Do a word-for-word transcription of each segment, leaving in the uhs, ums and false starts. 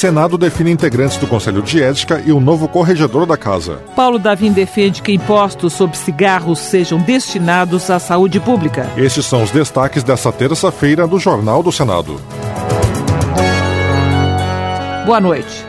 Senado define integrantes do Conselho de Ética e o novo corregedor da Casa. Paulo Davim defende que impostos sobre cigarros sejam destinados à saúde pública. Estes são os destaques desta terça-feira do Jornal do Senado. Boa noite.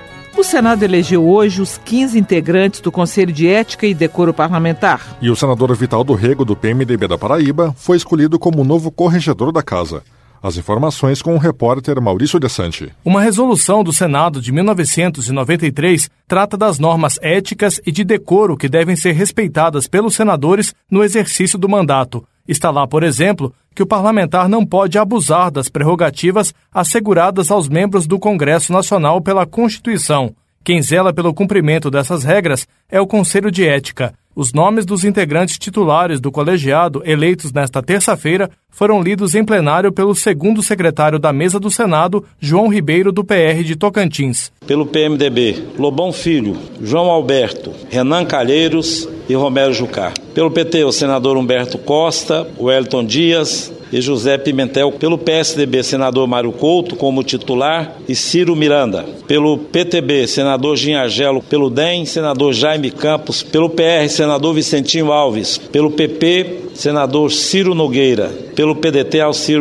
O Senado elegeu hoje os quinze integrantes do Conselho de Ética e Decoro Parlamentar. E o senador Vital do Rego, do P M D B da Paraíba, foi escolhido como novo corregedor da Casa. As informações com o repórter Maurício Desante. Uma resolução do Senado de mil novecentos e noventa e três trata das normas éticas e de decoro que devem ser respeitadas pelos senadores no exercício do mandato. Está lá, por exemplo, que o parlamentar não pode abusar das prerrogativas asseguradas aos membros do Congresso Nacional pela Constituição. Quem zela pelo cumprimento dessas regras é o Conselho de Ética. Os nomes dos integrantes titulares do colegiado, eleitos nesta terça-feira, foram lidos em plenário pelo segundo secretário da Mesa do Senado, João Ribeiro, do P R de Tocantins. Pelo P M D B, Lobão Filho, João Alberto, Renan Calheiros e Romero Jucá. Pelo P T, o senador Humberto Costa, Wellington Dias e José Pimentel. Pelo P S D B, senador Mário Couto como titular e Ciro Miranda. Pelo P T B, senador Ginhagelo. Pelo D E M, senador Jaime Campos. Pelo P R, senador Vicentinho Alves. Pelo P P, senador Ciro Nogueira. Pelo P D T, Alcir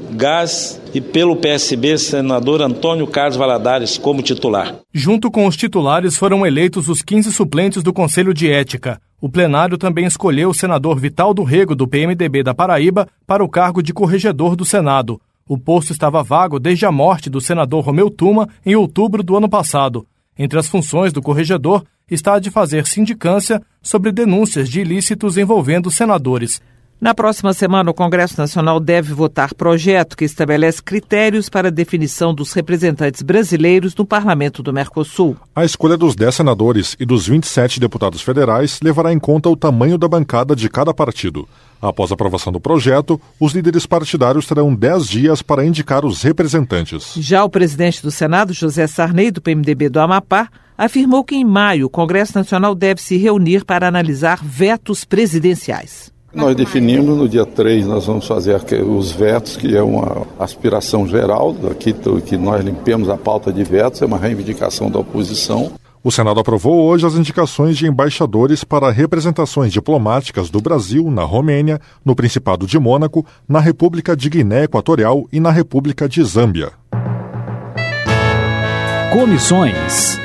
Gás. E pelo P S B, senador Antônio Carlos Valadares como titular. Junto com os titulares foram eleitos os quinze suplentes do Conselho de Ética. O plenário também escolheu o senador Vital do Rego, do P M D B da Paraíba, para o cargo de corregedor do Senado. O posto estava vago desde a morte do senador Romeu Tuma em outubro do ano passado. Entre as funções do corregedor está a de fazer sindicância sobre denúncias de ilícitos envolvendo senadores. Na próxima semana, o Congresso Nacional deve votar projeto que estabelece critérios para a definição dos representantes brasileiros no Parlamento do Mercosul. A escolha dos dez senadores e dos vinte e sete deputados federais levará em conta o tamanho da bancada de cada partido. Após a aprovação do projeto, os líderes partidários terão dez dias para indicar os representantes. Já o presidente do Senado, José Sarney, do P M D B do Amapá, afirmou que em maio o Congresso Nacional deve se reunir para analisar vetos presidenciais. Nós definimos no dia três, nós vamos fazer os vetos, que é uma aspiração geral, aqui que nós limpemos a pauta de vetos, é uma reivindicação da oposição. O Senado aprovou hoje as indicações de embaixadores para representações diplomáticas do Brasil na Romênia, no Principado de Mônaco, na República de Guiné Equatorial e na República de Zâmbia. Comissões.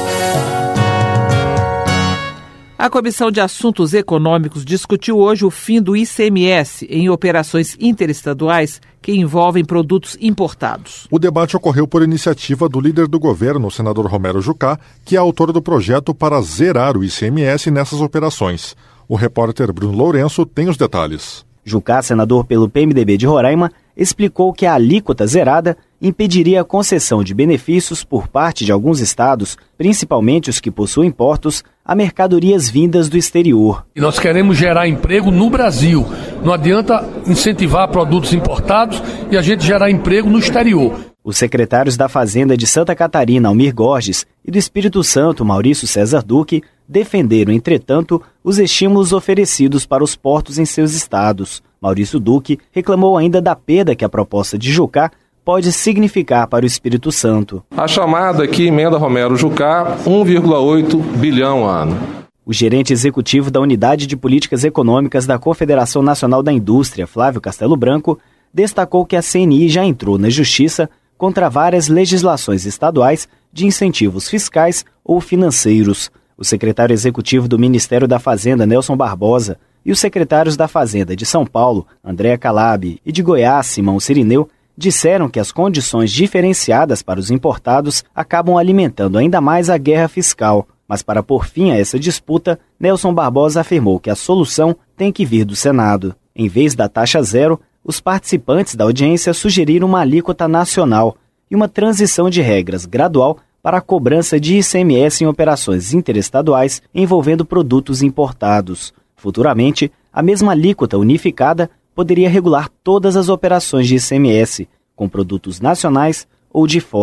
A Comissão de Assuntos Econômicos discutiu hoje o fim do I C M S em operações interestaduais que envolvem produtos importados. O debate ocorreu por iniciativa do líder do governo, o senador Romero Jucá, que é autor do projeto para zerar o I C M S nessas operações. O repórter Bruno Lourenço tem os detalhes. Jucá, senador pelo P M D B de Roraima, explicou que a alíquota zerada impediria a concessão de benefícios por parte de alguns estados, principalmente os que possuem portos, a mercadorias vindas do exterior. E nós queremos gerar emprego no Brasil. Não adianta incentivar produtos importados e a gente gerar emprego no exterior. Os secretários da Fazenda de Santa Catarina, Almir Gorges, e do Espírito Santo, Maurício César Duque, defenderam, entretanto, os estímulos oferecidos para os portos em seus estados. Maurício Duque reclamou ainda da perda que a proposta de Jucá pode significar para o Espírito Santo. A chamada aqui, emenda Romero Jucá, um vírgula oito bilhão ano. O gerente executivo da Unidade de Políticas Econômicas da Confederação Nacional da Indústria, Flávio Castelo Branco, destacou que a C N I já entrou na Justiça contra várias legislações estaduais de incentivos fiscais ou financeiros. O secretário executivo do Ministério da Fazenda, Nelson Barbosa, e os secretários da Fazenda de São Paulo, Andréa Calab, e de Goiás, Simão Cirineu, disseram que as condições diferenciadas para os importados acabam alimentando ainda mais a guerra fiscal. Mas para pôr fim a essa disputa, Nelson Barbosa afirmou que a solução tem que vir do Senado. Em vez da taxa zero, os participantes da audiência sugeriram uma alíquota nacional e uma transição de regras gradual para a cobrança de I C M S em operações interestaduais envolvendo produtos importados. Futuramente, a mesma alíquota unificada poderia regular todas as operações de I C M S, com produtos nacionais ou de fora.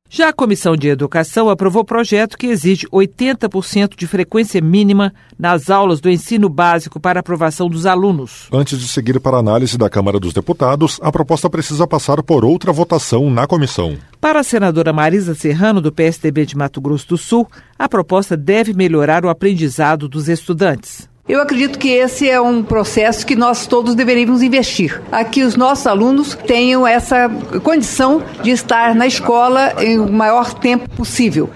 Já a Comissão de Educação aprovou projeto que exige oitenta por cento de frequência mínima nas aulas do ensino básico para aprovação dos alunos. Antes de seguir para a análise da Câmara dos Deputados, a proposta precisa passar por outra votação na comissão. Para a senadora Marisa Serrano, do P S D B de Mato Grosso do Sul, a proposta deve melhorar o aprendizado dos estudantes. Eu acredito que esse é um processo que nós todos deveríamos investir. Aqui os nossos alunos tenham essa condição de estar na escola em o maior tempo possível.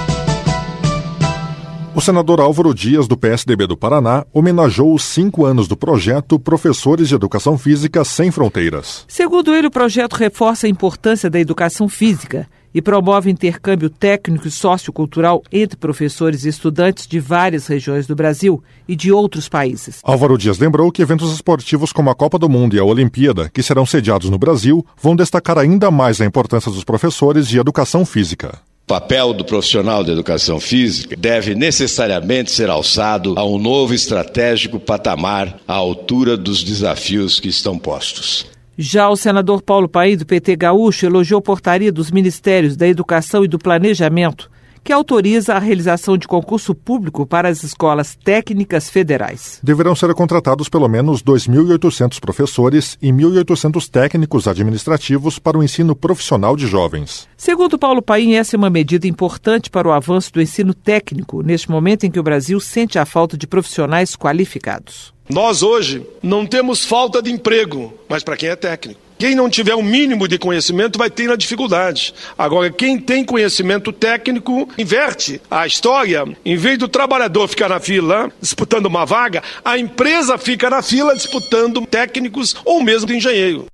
O senador Álvaro Dias, do P S D B do Paraná, homenageou os cinco anos do projeto Professores de Educação Física Sem Fronteiras. Segundo ele, o projeto reforça a importância da educação física e promove intercâmbio técnico e sociocultural entre professores e estudantes de várias regiões do Brasil e de outros países. Álvaro Dias lembrou que eventos esportivos como a Copa do Mundo e a Olimpíada, que serão sediados no Brasil, vão destacar ainda mais a importância dos professores de educação física. O papel do profissional de educação física deve necessariamente ser alçado a um novo estratégico patamar à altura dos desafios que estão postos. Já o senador Paulo Paim, do P T Gaúcho, elogiou a portaria dos Ministérios da Educação e do Planejamento, que autoriza a realização de concurso público para as escolas técnicas federais. Deverão ser contratados pelo menos dois mil e oitocentos professores e mil e oitocentos técnicos administrativos para o ensino profissional de jovens. Segundo Paulo Paim, essa é uma medida importante para o avanço do ensino técnico, neste momento em que o Brasil sente a falta de profissionais qualificados. Nós hoje não temos falta de emprego, mas para quem é técnico. Quem não tiver o mínimo de conhecimento vai ter dificuldade. Agora, quem tem conhecimento técnico, inverte a história. Em vez do trabalhador ficar na fila disputando uma vaga, a empresa fica na fila disputando técnicos ou mesmo de engenheiro.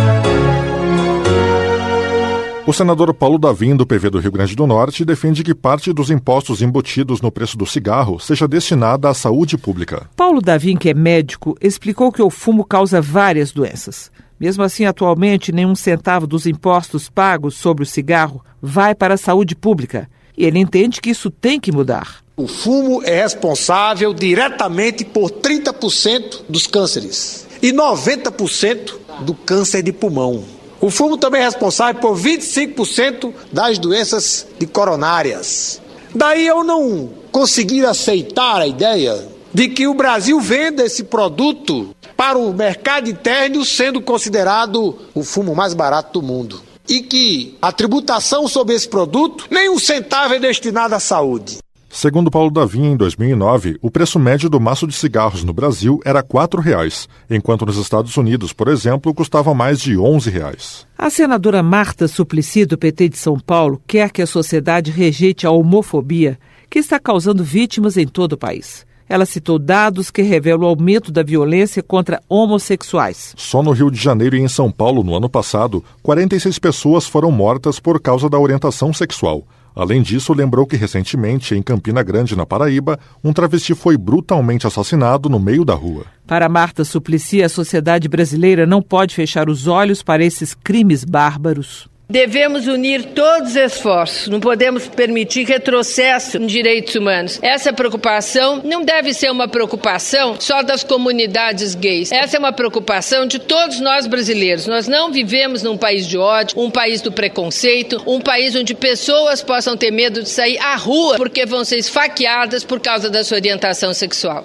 O senador Paulo Davim, do P V do Rio Grande do Norte, defende que parte dos impostos embutidos no preço do cigarro seja destinada à saúde pública. Paulo Davim, que é médico, explicou que o fumo causa várias doenças. Mesmo assim, atualmente, nenhum centavo dos impostos pagos sobre o cigarro vai para a saúde pública. E ele entende que isso tem que mudar. O fumo é responsável diretamente por trinta por cento dos cânceres e noventa por cento do câncer de pulmão. O fumo também é responsável por vinte e cinco por cento das doenças de coronárias. Daí eu não conseguir aceitar a ideia de que o Brasil venda esse produto para o mercado interno, sendo considerado o fumo mais barato do mundo. E que a tributação sobre esse produto, nem um centavo é destinado à saúde. Segundo Paulo Davim, em dois mil e nove, o preço médio do maço de cigarros no Brasil era quatro reais, enquanto nos Estados Unidos, por exemplo, custava mais de onze reais. A senadora Marta Suplicy, do P T de São Paulo, quer que a sociedade rejeite a homofobia, que está causando vítimas em todo o país. Ela citou dados que revelam o aumento da violência contra homossexuais. Só no Rio de Janeiro e em São Paulo, no ano passado, quarenta e seis pessoas foram mortas por causa da orientação sexual. Além disso, lembrou que recentemente, em Campina Grande, na Paraíba, um travesti foi brutalmente assassinado no meio da rua. Para Marta Suplicy, a sociedade brasileira não pode fechar os olhos para esses crimes bárbaros. Devemos unir todos os esforços, não podemos permitir retrocesso em direitos humanos. Essa preocupação não deve ser uma preocupação só das comunidades gays. Essa é uma preocupação de todos nós brasileiros. Nós não vivemos num país de ódio, um país do preconceito, um país onde pessoas possam ter medo de sair à rua porque vão ser esfaqueadas por causa da sua orientação sexual.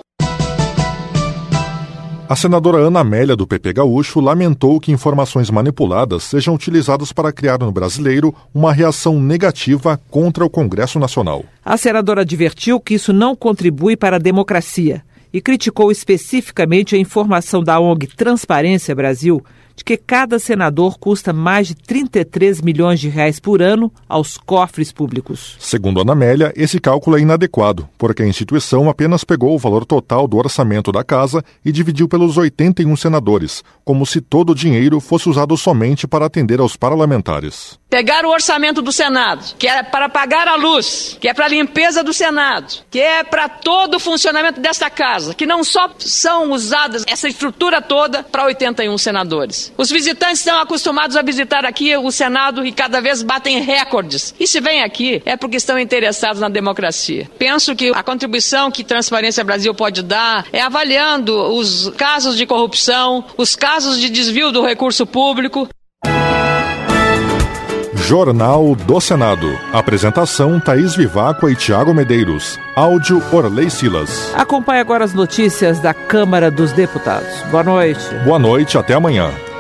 A senadora Ana Amélia, do P P Gaúcho, lamentou que informações manipuladas sejam utilizadas para criar no brasileiro uma reação negativa contra o Congresso Nacional. A senadora advertiu que isso não contribui para a democracia e criticou especificamente a informação da O N G Transparência Brasil de que cada senador custa mais de trinta e três milhões de reais por ano aos cofres públicos. Segundo Ana Amélia, esse cálculo é inadequado, porque a instituição apenas pegou o valor total do orçamento da casa e dividiu pelos oitenta e um senadores, como se todo o dinheiro fosse usado somente para atender aos parlamentares. Pegar o orçamento do Senado, que é para pagar a luz, que é para a limpeza do Senado, que é para todo o funcionamento desta casa, que não só são usadas essa estrutura toda para oitenta e um senadores. Os visitantes estão acostumados a visitar aqui o Senado e cada vez batem recordes. E se vêm aqui é porque estão interessados na democracia. Penso que a contribuição que Transparência Brasil pode dar é avaliando os casos de corrupção, os casos de desvio do recurso público. Jornal do Senado. Apresentação Thaís Viváqua e Tiago Medeiros. Áudio Orley Silas. Acompanhe agora as notícias da Câmara dos Deputados. Boa noite. Boa noite, até amanhã.